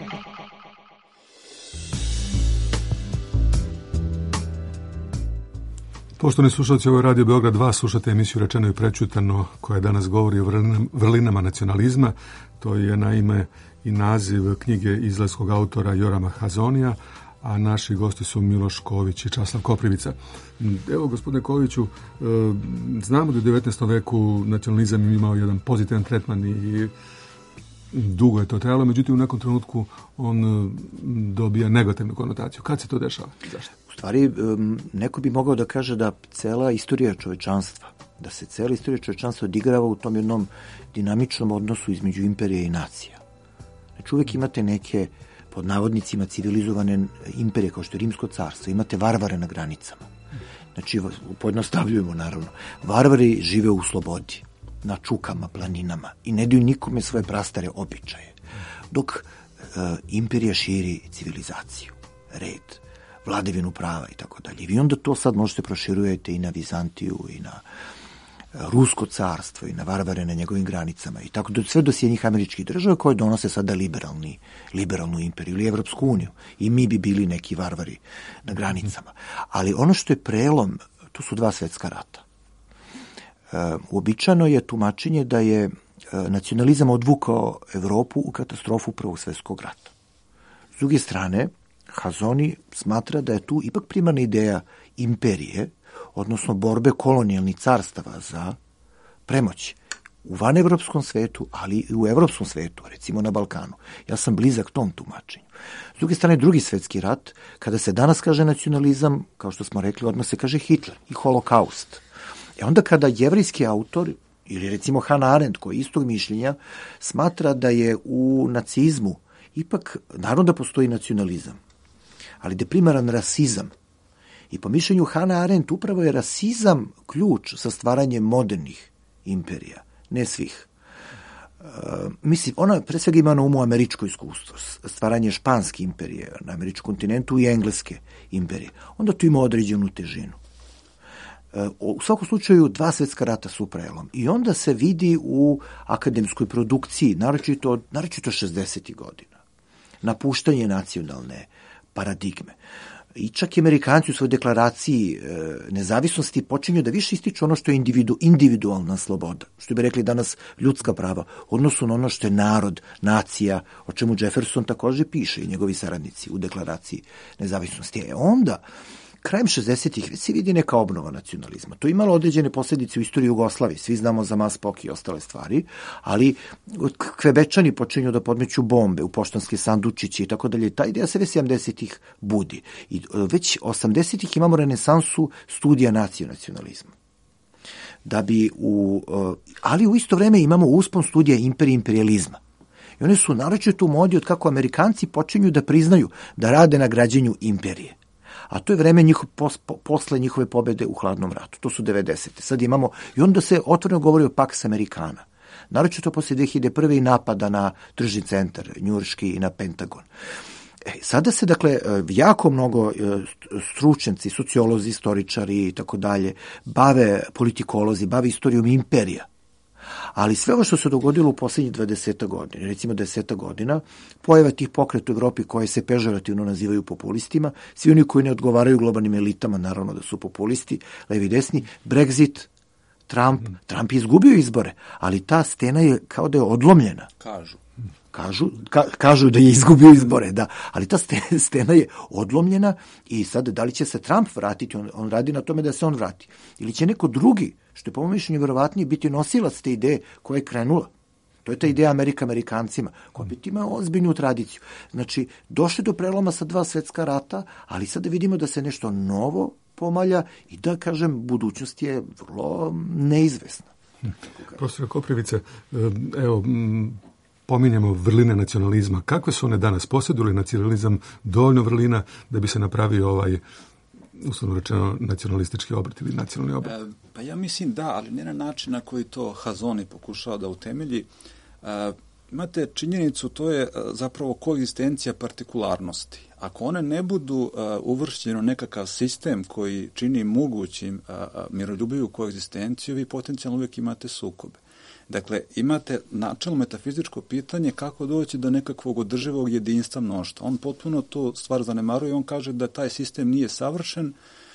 Poštovani slušalci, ovo je Radio Beograd 2, slušate emisiju Rečeno i prećutano, koja danas govori o vrlinama nacionalizma. To je naime i naziv knjige izraelskog autora Jorama Hazonija, a naši gosti su Miloš Ković i Časlav Koprivica. Evo, gospodine Koviću, znamo da u 19. veku nacionalizam imao jedan pozitivan tretman i dugo je to trajalo, međutim u nekom trenutku on dobija negativnu konotaciju. Kad se to dešava? Zašto? U stvari, neko bi mogao da kaže da cela istorija čovečanstva, da se cela istorija čovečanstva odigrava u tom jednom dinamičnom odnosu između imperije i nacija. Znači, uvek imate neke, pod navodnicima, civilizovane imperije, kao što je Rimsko carstvo, imate varvare na granicama. Znači, pojednostavljujemo, naravno. Varvari žive u slobodi, na čukama, planinama i ne daju nikome svoje prastare običaje. Dok imperija širi civilizaciju, red, vladavinu prava i tako dalje. Vi onda to sad možete proširujete i na Vizantiju i na Rusko carstvo i na varvare na njegovim granicama i tako sve do Sjedinjenih Američkih Država koje donose sada liberalnu imperiju ili Evropsku uniju. I mi bi bili neki varvari na granicama. Ali ono što je prelom, to su 2 svetska rata. Uobičajeno je tumačenje da je nacionalizam odvukao Evropu u katastrofu Prvog svetskog rata. S druge strane, Hazoni smatra da je tu ipak primarna ideja imperije, odnosno borbe kolonijalnih carstava za premoć u vanevropskom svetu, ali i u evropskom svetu, recimo na Balkanu. Ja sam blizak tom tumačenju. S druge strane, Drugi svetski rat, kada se danas kaže nacionalizam, kao što smo rekli, odmah se kaže Hitler i holokaust. Onda kada jevrijski autor, ili recimo Hannah Arendt, koji je istog mišljenja, smatra da je u nacizmu ipak, naravno da postoji nacionalizam, ali da je primaran rasizam. I po mišljenju Hannah Arendt upravo je rasizam ključ sa stvaranjem modernih imperija, ne svih. Mislim, ona pre svega ima na umu američko iskustvo, stvaranje španske imperije na američkom kontinentu i engleske imperije. Onda tu ima određenu težinu. U svakom slučaju, 2 svetska rata su prelom. I onda se vidi u akademskoj produkciji, naročito 60. godina, napuštanje nacionalne paradigme. I čak i Amerikanci u svojoj deklaraciji nezavisnosti počinju da više ističu ono što je individualna sloboda, što bi rekli danas ljudska prava, odnosno na ono što je narod, nacija, o čemu Jefferson takođe piše i njegovi saradnici u deklaraciji nezavisnosti. Onda, krajem 60-ih već se vidi neka obnova nacionalizma. To je imalo određene posljedice u istoriji Jugoslavije. Svi znamo za Maspok i ostale stvari, ali Kvebečani počinju da podmeću bombe u poštanske sandučiće i tako dalje. Ta ideja se već 70-ih budi. I već 80-ih imamo renesansu studija nacionalizma. Ali u isto vreme imamo uspon studija imperializma. I one su naročito u modi od kako Amerikanci počinju da priznaju da rade na građenju imperije. A to je vreme posle njihove pobede u hladnom ratu. To su 90. Sad imamo, i onda se otvoreno govori o Pax Americana. Naročito posle 2001. i napada na tržni centar, njujorški i na Pentagon. Sada se, dakle, jako mnogo stručnjaci, sociolozi, istoričari i tako dalje, bave politikolozi, bave istorijom imperija. Ali sve ovo što se dogodilo u poslednjih 20 godina, recimo 10 godina, pojava tih pokreta u Evropi koje se pežorativno nazivaju populistima, svi oni koji ne odgovaraju globalnim elitama, naravno da su populisti, levi i desni, Brexit, Trump je izgubio izbore, ali ta stena je kao da je odlomljena. Kažu da je izgubio izbore, da, ali ta stena je odlomljena i sad da li će se Trump vratiti, on radi na tome da se on vrati, ili će neko drugi, što je po mom mišljenju verovatnije, biti nosilac te ideje koja je krenula. To je ta ideja Amerikancima, koja biti ima ozbiljnu tradiciju. Znači, došli do preloma sa 2 svetska rata, ali sad da vidimo da se nešto novo pomalja i da, kažem, budućnost je vrlo neizvesna. Profesor Koprivica, evo, pominjamo vrline nacionalizma. Kakve su one danas? Posjeduje li nacionalizam dovoljno vrlina da bi se napravio uslovno rečeno nacionalistički obrt ili nacionalni obrt? Pa ja mislim da, ali ne na način na koji to Hazoni pokušava da utemelji. Imate činjenicu, to je zapravo koegzistencija partikularnosti. Ako one ne budu uvršćene u nekakav sistem koji čini mogućim miroljubivu koegzistenciju, vi potencijalno uvijek imate sukobe. Dakle, imate načelno metafizičko pitanje kako doći do nekakvog održivog jedinstva mnoštva. On potpuno tu stvar zanemaruje, on kaže da taj sistem nije savršen,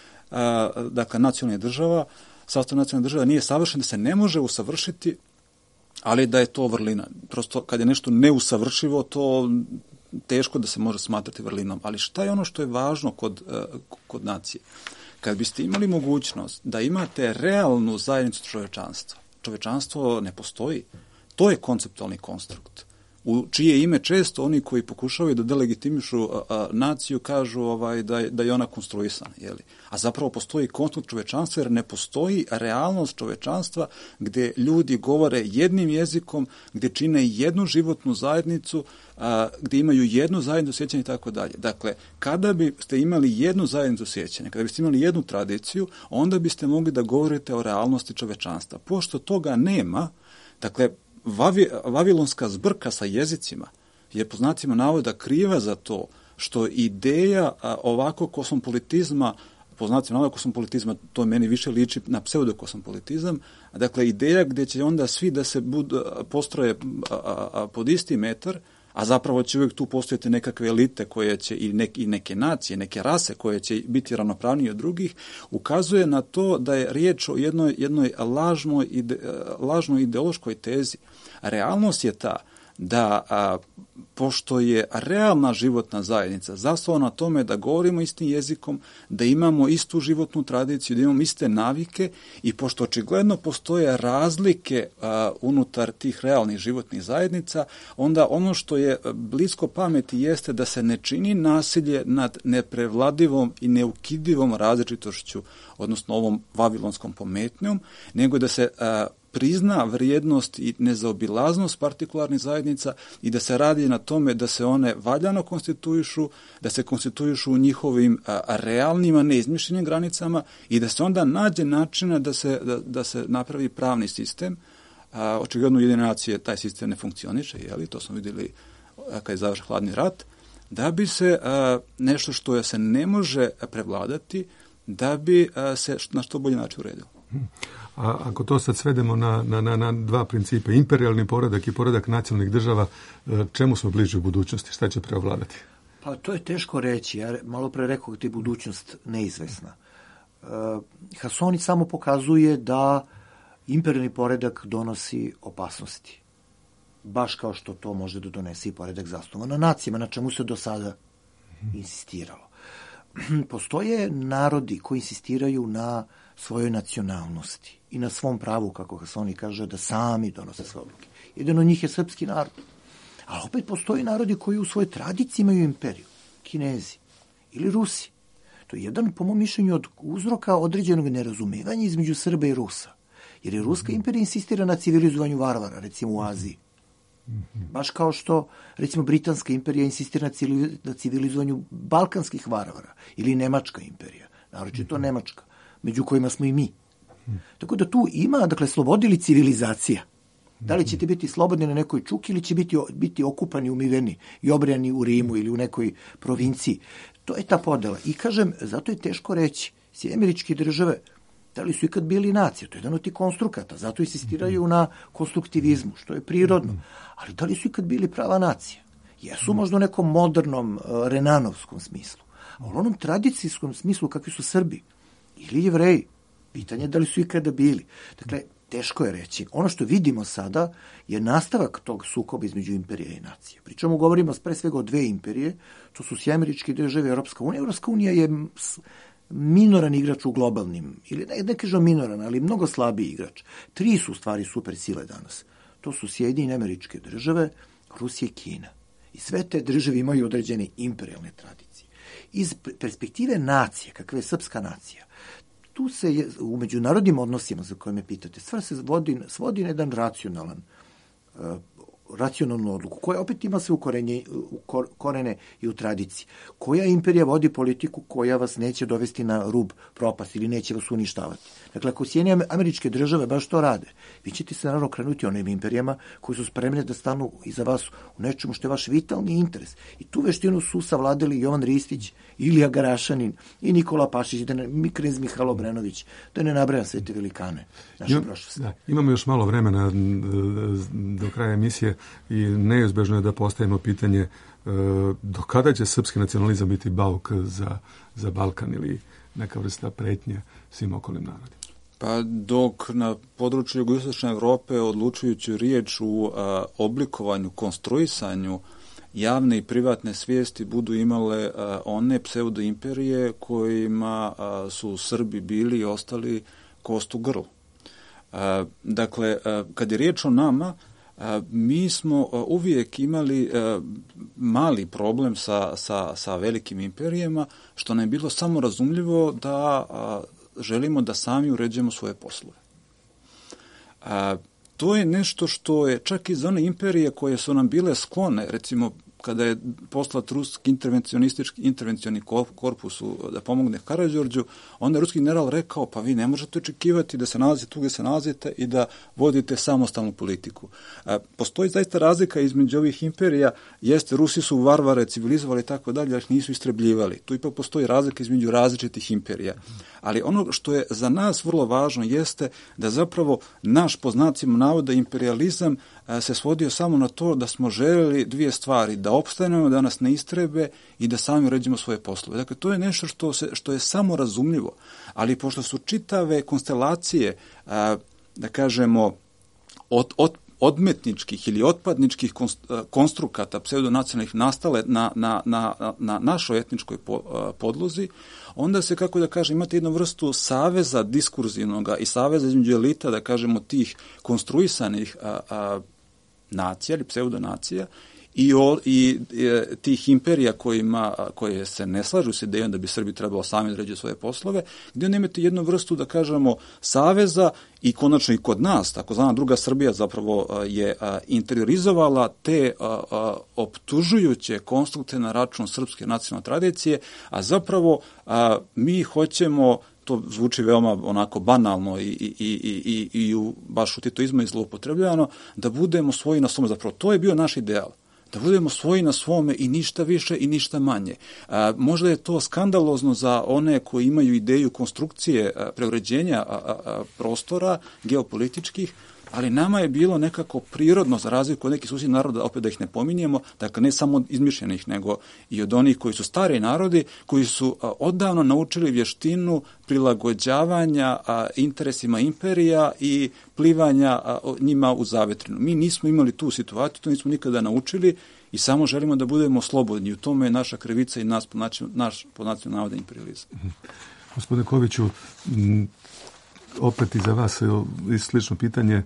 dakle, nacionalna država, sastav nacionalne države nije savršen, da se ne može usavršiti, ali da je to vrlina. Prosto, kad je nešto neusavršivo, to teško da se može smatrati vrlinom. Ali šta je ono što je važno kod nacije? Kad biste imali mogućnost da imate realnu zajednicu čovečanstva, čovečanstvo ne postoji. To je konceptualni konstrukt. U čije ime često oni koji pokušavaju da delegitimišu naciju kažu da je ona konstruisana. Jeli? A zapravo postoji konstrukt čovečanstva jer ne postoji realnost čovečanstva gde ljudi govore jednim jezikom, gde čine jednu životnu zajednicu, gde imaju jednu zajednicu sjećanja i tako dalje. Dakle, kada biste imali jednu zajednicu sjećanja, kada biste imali jednu tradiciju, onda biste mogli da govorite o realnosti čovečanstva. Pošto toga nema, dakle, vavilonska zbrka sa jezicima je po znacima navoda kriva za to što ideja ovako kosmopolitizma, po znacima navoda kosmopolitizma, to meni više liči na pseudokosmopolitizam, dakle ideja gdje će onda svi da se postroje pod isti metar, a zapravo će uvijek tu postojati nekakve elite koje će i neke nacije, neke rase koje će biti ravnopravnije od drugih, ukazuje na to da je riječ o jednoj lažnoj ideološkoj tezi. Realnost je ta da pošto je realna životna zajednica zasnovana na tome da govorimo istim jezikom, da imamo istu životnu tradiciju, da imamo iste navike i pošto očigledno postoje razlike unutar tih realnih životnih zajednica, onda ono što je blisko pameti jeste da se ne čini nasilje nad neprevladivom i neukidivom različitošću, odnosno ovom vavilonskom pometnjom, nego da se prizna vrijednost i nezaobilaznost partikularnih zajednica i da se radi na tome da se one valjano konstituišu, da se konstituišu u njihovim realnim, a ne izmišljenim granicama i da se onda nađe načina da se napravi pravni sistem. Očigledno u Ujedinjene nacije taj sistem ne funkcioniše, to smo vidjeli kad je završen hladni rat, da bi se nešto što se ne može prevladati, da bi se na što bolji način uredilo. A ako to sad svedemo na dva principa, imperijalni poredak i poredak nacionalnih država, čemu smo bliži u budućnosti? Šta će preovladati? Pa to je teško reći. Ja malo pre rekao da je budućnost neizvesna. Hasoni samo pokazuje da imperijalni poredak donosi opasnosti. Baš kao što to može da donese i poredak zasnovan na nacijama, na čemu se do sada insistiralo. Postoje narodi koji insistiraju na svojoj nacionalnosti i na svom pravu, kako Hasoni kaže, da sami donose svoje odluke. Jedan od njih je srpski narod. Ali opet postoji narodi koji u svojoj tradiciji imaju imperiju. Kinezi ili Rusi. To je jedan, po mom mišljenju, od uzroka određenog nerazumevanja između Srba i Rusa. Jer je Ruska imperija insistira na civilizovanju varvara, recimo u Aziji. Baš kao što, recimo, Britanska imperija insistira na civilizovanju balkanskih varvara ili Nemačka imperija, naročito Nemačka, među kojima smo i mi. Tako da tu ima, dakle, slobodi ili civilizacija. Da li ćete biti slobodni na nekoj čuki ili će biti okupani, umiveni i obrijani u Rimu ili u nekoj provinciji. To je ta podela. I kažem, zato je teško reći. Američke države, da li su ikad bili nacije? To je jedan od tih konstrukata. Zato insistiraju na konstruktivizmu, što je prirodno. Ali da li su ikad bili prava nacija? Jesu možda u nekom modernom, renanovskom smislu. A u onom tradicijskom smislu kakvi su Srbi ili Jevreji, pitanje je da li su ikada bili. Dakle, teško je reći. Ono što vidimo sada je nastavak tog sukoba između imperije i nacije. Pričemu govorimo pre svega o dve imperije, to su Američke države i Europska unija. Europska unija je minoran igrač u globalnim, ili ne kažem minoran, ali mnogo slabiji igrač. Tri su u stvari super sile danas. To su Sjedinjene Američke države, Rusija i Kina. I sve te države imaju određene imperijalne tradicije. Iz perspektive nacije, kakva je srpska nacija, tu se u međunarodnim odnosima za koje me pitate, stvar se svodi na jedan racionalnu odluku, koja opet ima sve korene i u tradiciji. Koja imperija vodi politiku koja vas neće dovesti na rub propasti ili neće vas uništavati? Dakle, ako Sjedinjene Američke države baš to rade, vi ćete se naravno krenuti onim imperijama koji su spremne da stanu iza vas u nečemu što je vaš vitalni interes. I tu veštinu su savladali Jovan Ristić, Ilija Garašanin i Nikola Pašić, Knez Mihajlo Obrenović, da ne nabrajam sve te velikane naše prošlosti. Imamo još malo vremena do kraja emisije i neizbežno je da postavimo pitanje do kada će srpski nacionalizam biti bauk za Balkan ili neka vrsta pretnje svim okolnim narodima? Pa dok na području jugoistočne Evrope odlučujuću riječ u oblikovanju, konstruisanju javne i privatne svijesti budu imale one pseudoimperije kojima su Srbi bili i ostali kost u grlu. Dakle, kad je riječ o nama, mi smo uvijek imali mali problem sa velikim imperijama, što nam je bilo samo razumljivo da želimo da sami uređujemo svoje poslove. To je nešto što je čak i za one imperije koje su nam bile sklone, recimo kada je poslat ruski intervencioni korpus da pomogne Karađorđu, onda je ruski general rekao, pa vi ne možete očekivati da se nalazite tu gdje se nalazite i da vodite samostalnu politiku. Postoji zaista razlika između ovih imperija, jeste, Rusi su varvare civilizovali i tako dalje, ali nisu istrebljivali. Tu ipak postoji razlika između različitih imperija. Ali ono što je za nas vrlo važno jeste da zapravo naš, po znacima navoda, imperijalizam se svodio samo na to da smo željeli dvije stvari, da opstanemo, da nas ne istrebe i da sami uređujemo svoje poslove. Dakle, to je nešto što je samo razumljivo, ali pošto su čitave konstelacije, da kažemo, odmetničkih ili otpadničkih konstrukata pseudonacionalnih nastale na našoj etničkoj podlozi, onda se, kako da kažem, imate jednu vrstu saveza diskurzivnog i saveza između elita, da kažemo, tih konstruisanih nacija ili pseudonacija i tih imperija koje se ne slažu s idejom da bi Srbi trebalo sami određuju svoje poslove, gdje onda imate jednu vrstu, da kažemo, saveza i konačno i kod nas, takozvana druga Srbija zapravo je interiorizovala te optužujuće konstrukte na račun srpske nacionalne tradicije, a zapravo mi hoćemo, to zvuči veoma onako banalno i baš u titoizmu i zloupotrebljavano, da budemo svoji na svome. Zapravo to je bio naš ideal. Da budemo svoji na svome i ništa više i ništa manje. Možda je to skandalozno za one koji imaju ideju konstrukcije preuređenja prostora geopolitičkih, ali nama je bilo nekako prirodno, za razliku od nekih susjednih naroda, opet da ih ne pominjemo, dakle ne samo izmišljenih, nego i od onih koji su stari narodi, koji su odavno naučili vještinu prilagođavanja interesima imperija i plivanja njima u zavetrinu. Mi nismo imali tu situaciju, to nismo nikada naučili i samo želimo da budemo slobodni. U tome je naša krivica i naš po nacionalnom navodu imperializam. Gospodine Koviću, opet i za vas slično pitanje,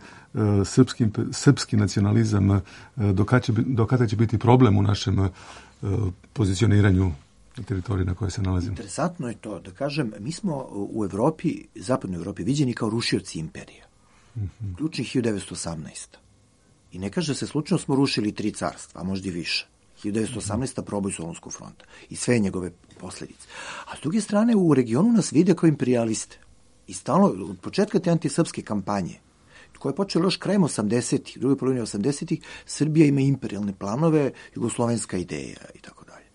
srpski nacionalizam, do kada će biti problem u našem pozicioniranju na teritoriji na kojoj se nalazimo? Interesantno je to, da kažem, mi smo u Evropi, zapadnoj Evropi, viđeni kao rušioci imperija. Ključni 1918. I ne kaže se slučajno smo rušili 3 carstva, a možda i više. 1918. proboj Solunskog fronta i sve njegove posljedice. A s druge strane, u regionu nas vide kao imperialiste. I stalno, od početka te antisrpske kampanje, koja je počela još krajem 80-ih, druge polovine 80-ih, Srbija ima imperijalne planove, jugoslovenska ideja i tako dalje.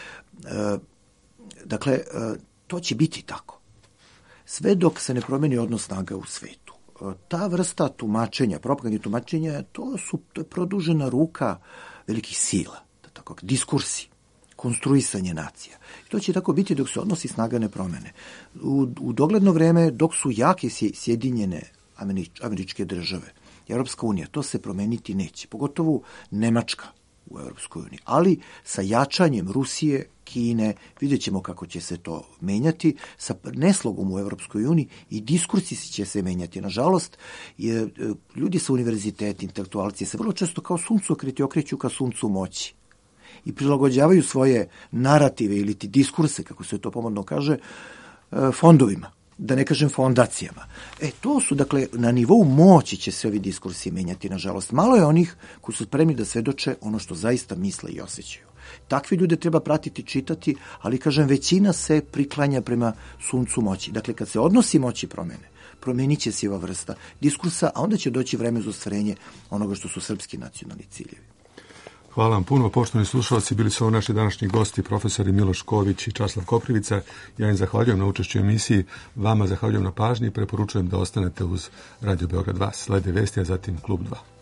Dakle, to će biti tako. Sve dok se ne promeni odnos snaga u svetu. Ta vrsta tumačenja, propagandnih tumačenja, to je produžena ruka velikih sila, tako, diskursi, konstruisanje nacija. I to će tako biti dok se odnosi snaga ne promene. U dogledno vreme, dok su jake Sjedinjene Američke države, Europska unija, to se promeniti neće. Pogotovo Nemačka u Europskoj uniji. Ali sa jačanjem Rusije, Kine, vidjet ćemo kako će se to menjati, sa neslogom u Europskoj uniji i diskursi će se menjati. Nažalost, ljudi sa univerziteta, intelektualci se vrlo često kao suncokreti okreću ka suncu moći i prilagođavaju svoje narative ili ti diskurse, kako se to pomodno kaže, fondovima, da ne kažem fondacijama. To su, dakle, na nivou moći će se ovi diskursi menjati, nažalost. Malo je onih koji su spremni da svedoče ono što zaista misle i osjećaju. Takvi ljude treba pratiti, čitati, ali, kažem, većina se priklanja prema suncu moći. Dakle, kad se odnosi moći promene, promenit će se ova vrsta diskursa, a onda će doći vreme za ostvarenje onoga što su srpski nacionalni ciljevi. Hvala vam puno, poštovani slušalci. Bili su ovo naši današnji gosti, profesori Miloš Ković i Časlav Koprivica. Ja im zahvaljujem na učešću u emisiji, vama zahvaljujem na pažnji i preporučujem da ostanete uz Radio Beograd 2. Slede vesti, a zatim Klub 2.